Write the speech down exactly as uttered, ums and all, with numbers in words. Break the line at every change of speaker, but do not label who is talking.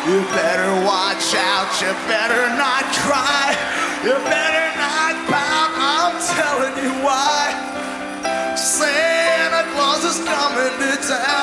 You better watch out, you better not cry, you better not pout, I'm telling you why. Santa Claus is coming to town.